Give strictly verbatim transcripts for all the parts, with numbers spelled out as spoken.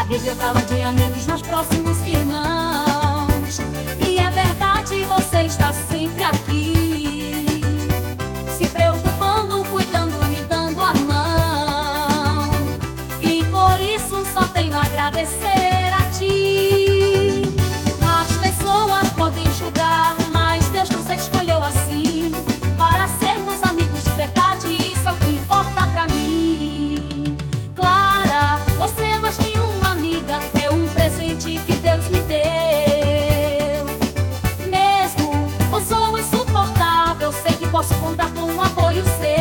rede eu falo de amigos mais próximos que irmãos. E é verdade, você está sempre aqui, se preocupando, cuidando, me dando a mão. E por isso só tenho a agradecer a ti. As pessoas podem julgar, mas Deus nos escolheu assim, para sermos amigos de verdade. Isso é o que importa pra mim. Clara, você é mais que uma amiga, é um presente que Deus me deu. Mesmo eu sou insuportável, sei que posso contar com um apoio seu.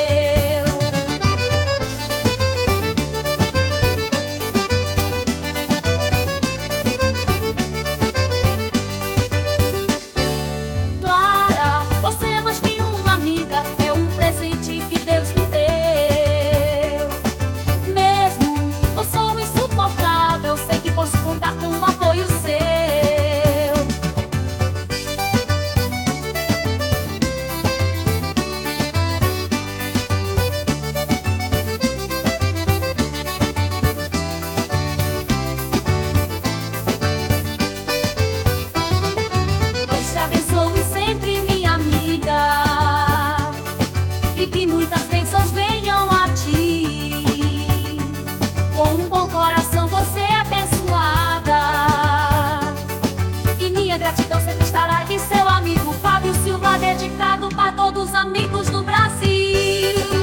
Clara, você é mais que uma amiga, é um presente que Deus me deu. Mesmo eu sou insuportável, sei que posso contar com um apoio seu. Deus te abençoe sempre, minha amiga, e que muitas bênçãos venham a ti. Com um bom coração você é abençoada, e minha gratidão sempre estará aqui. Seu amigo Fábio Silva, dedicado para todos os amigos do Brasil.